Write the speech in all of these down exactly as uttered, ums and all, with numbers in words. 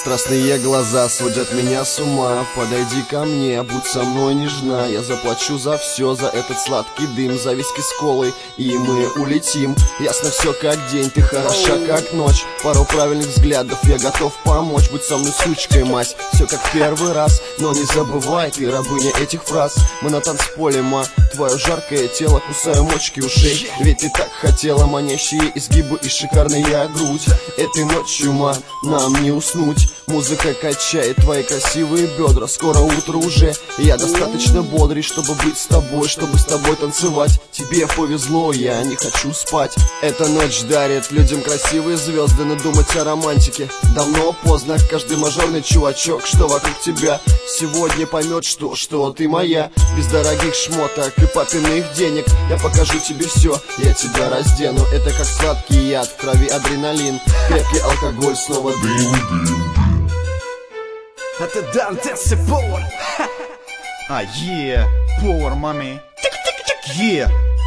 Страстные глаза сводят меня с ума. Подойди ко мне, будь со мной нежна. Я заплачу за все, за этот сладкий дым, за виски с колой, и мы улетим. Ясно все как день, ты хороша как ночь. Пару правильных взглядов, я готов помочь. Будь со мной сучкой, мать, все как первый раз. Но не забывай, ты рабыня этих фраз. Мы на танцполе, ма, твое жаркое тело, кусаю мочки ушей. Ведь ты так хотела, манящие изгибы и шикарная грудь. Этой ночью, ма, нам не уснуть. Музыка качает твои красивые бедра. Скоро утро уже, и я достаточно бодрый, чтобы быть с тобой, чтобы с тобой танцевать. Тебе повезло, я не хочу спать. Эта ночь дарит людям красивые звезды, но думать о романтике давно поздно. Каждый мажорный чувачок, что вокруг тебя, сегодня поймет, что, что ты моя. Без дорогих шмоток и папиных денег я покажу тебе все, я тебя раздену. Это как сладкий яд, в крови адреналин, крепкий алкоголь, снова дым. Это Дантес и Power. А, е, Power, мами. Е.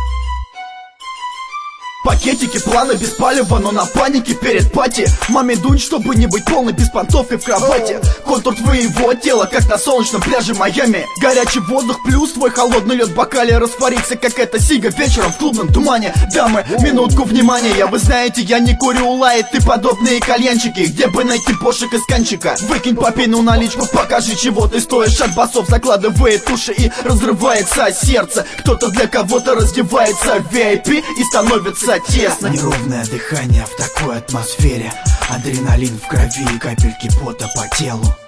Пакетики, планы без палева, но на панике перед пати. Маме дунь, чтобы не быть полной беспонтовкой в кровати. Контур твоего тела, как на солнечном пляже Майами. Горячий воздух плюс твой холодный лед в бокале растворится, как эта сига вечером в клубном тумане. Дамы, минутку внимания, я, вы знаете, я не курю лайт, ты подобные кальянчики. Где бы найти пошек из канчика? Выкинь папину наличку, покажи, чего ты стоишь. От басов закладывает уши и разрывается сердце. Кто-то для кого-то раздевается в ви ай пи и становится тесно. Неровное дыхание в такой атмосфере, адреналин в крови и капельки пота по телу.